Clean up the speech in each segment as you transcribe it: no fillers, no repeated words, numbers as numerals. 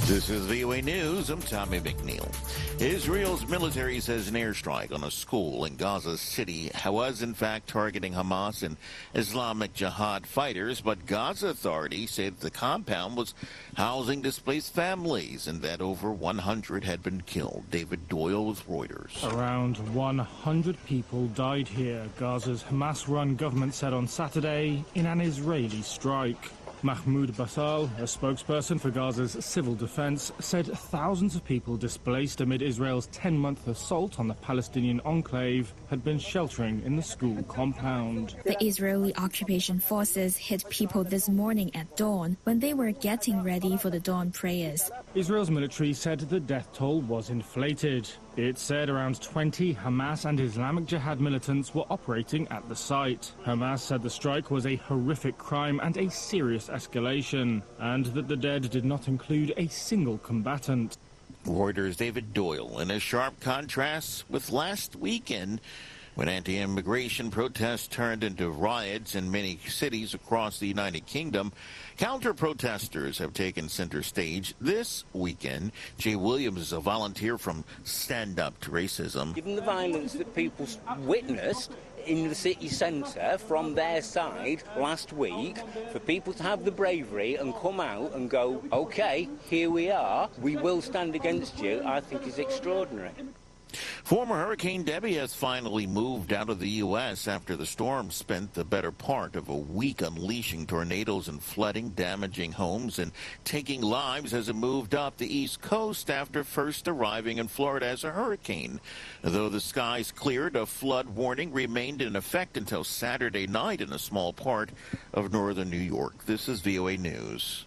This is VOA News. I'm Tommy McNeil. Israel's military says an airstrike on a school in Gaza City was in fact targeting Hamas and Islamic Jihad fighters, but Gaza authorities say that the compound was housing displaced families and that over 100 had been killed. David Doyle with Reuters. Around 100 people died here, Gaza's Hamas-run government said on Saturday, in an Israeli strike. Mahmoud Basal, a spokesperson for Gaza's civil defense, said thousands of people displaced amid Israel's 10-month assault on the Palestinian enclave had been sheltering in the school compound. The Israeli occupation forces hit people this morning at dawn when they were getting ready for the dawn prayers. Israel's military said the death toll was inflated. It said around 20 Hamas and Islamic Jihad militants were operating at the site. Hamas said the strike was a horrific crime and a serious escalation, and that the dead did not include a single combatant. Reuters' David Doyle in a sharp contrast with last weekend, when anti-immigration protests turned into riots in many cities across the United Kingdom. Counter-protesters have taken center stage this weekend. Jay Williams is a volunteer from Stand Up to Racism. Given the violence that people witnessed in the city centre from their side last week, for people to have the bravery and come out and go, OK, here we are, we will stand against you, I think is extraordinary. Former Hurricane Debbie has finally moved out of the U.S. after the storm spent the better part of a week unleashing tornadoes and flooding, damaging homes and taking lives as it moved up the East Coast after first arriving in Florida as a hurricane. Though the skies cleared, a flood warning remained in effect until Saturday night in a small part of northern New York. This is VOA News.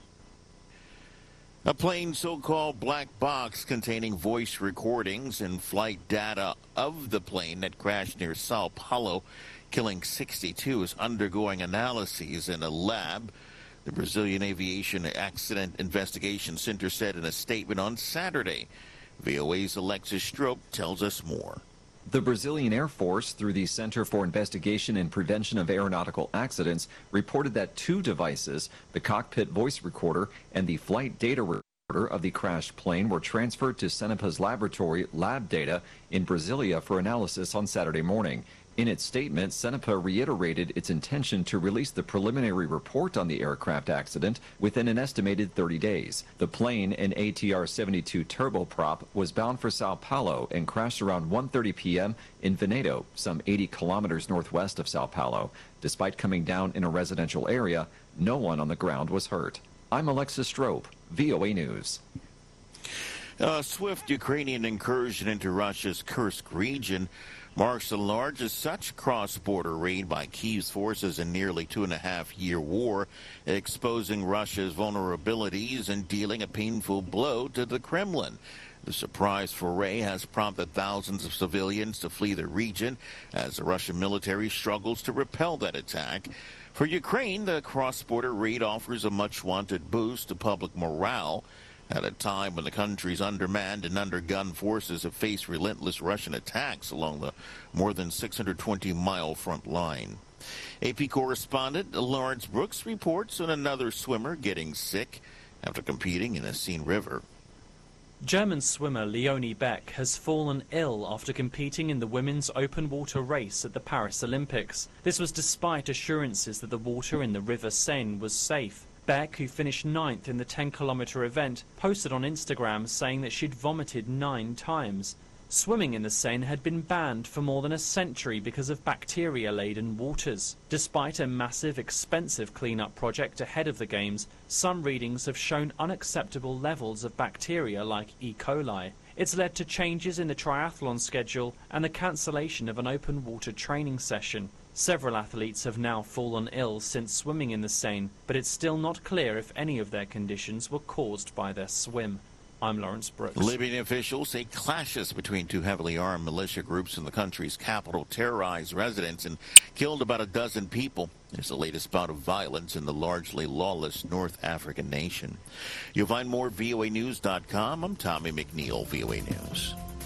A plane so-called black box containing voice recordings and flight data of the plane that crashed near Sao Paulo, killing 62, is undergoing analyses in a lab. The Brazilian Aviation Accident Investigation Center said in a statement on Saturday. VOA's Alexis Strope tells us more. The Brazilian Air Force, through the Center for Investigation and Prevention of Aeronautical Accidents, reported that 2 devices, the cockpit voice recorder and the flight data recorder of the crashed plane, were transferred to Cenepa's laboratory lab data in Brasilia for analysis on Saturday morning. In its statement, Cenepa reiterated its intention to release the preliminary report on the aircraft accident within an estimated 30 days. The plane, an ATR-72 turboprop, was bound for Sao Paulo and crashed around 1:30 p.m. in Veneto, some 80 kilometers northwest of Sao Paulo. Despite coming down in a residential area, no one on the ground was hurt. I'm Alexis Strope, VOA News. A swift Ukrainian incursion into Russia's Kursk region marks the largest such cross-border raid by Kyiv's forces in nearly 2.5-year war, exposing Russia's vulnerabilities and dealing a painful blow to the Kremlin. The surprise foray has prompted thousands of civilians to flee the region as the Russian military struggles to repel that attack. For Ukraine, the cross-border raid offers a much-wanted boost to public morale at a time when the country's undermanned and undergunned forces have faced relentless Russian attacks along the more than 620-mile front line. AP correspondent Lawrence Brooks reports on another swimmer getting sick after competing in the Seine River. German swimmer Leonie Beck has fallen ill after competing in the women's open water race at the Paris Olympics. This was despite assurances that the water in the River Seine was safe. Beck, who finished 9th in the 10-kilometer event, posted on Instagram saying that she'd vomited 9 times. Swimming in the Seine had been banned for more than a century because of bacteria-laden waters. Despite a massive, expensive clean-up project ahead of the Games, some readings have shown unacceptable levels of bacteria like E. coli. It's led to changes in the triathlon schedule and the cancellation of an open water training session. Several athletes have now fallen ill since swimming in the Seine, but it's still not clear if any of their conditions were caused by their swim. I'm Lawrence Brooks. Libyan officials say clashes between 2 heavily armed militia groups in the country's capital terrorized residents and killed about a dozen people. It's the latest bout of violence in the largely lawless North African nation. You'll find more at voanews.com. I'm Tommy McNeil, VOA News.